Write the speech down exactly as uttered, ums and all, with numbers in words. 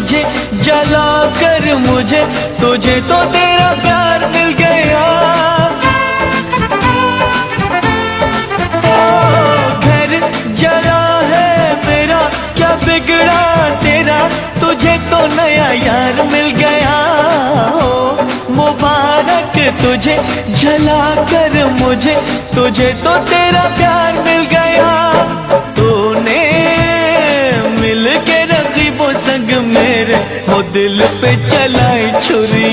तुझे जला कर मुझे, तुझे तो तेरा प्यार मिल गया। ओ घर जला है मेरा, क्या बिगड़ा तेरा, तुझे तो नया यार मिल गया। ओ मुबारक तुझे जला कर मुझे, तुझे तो तेरा प्यार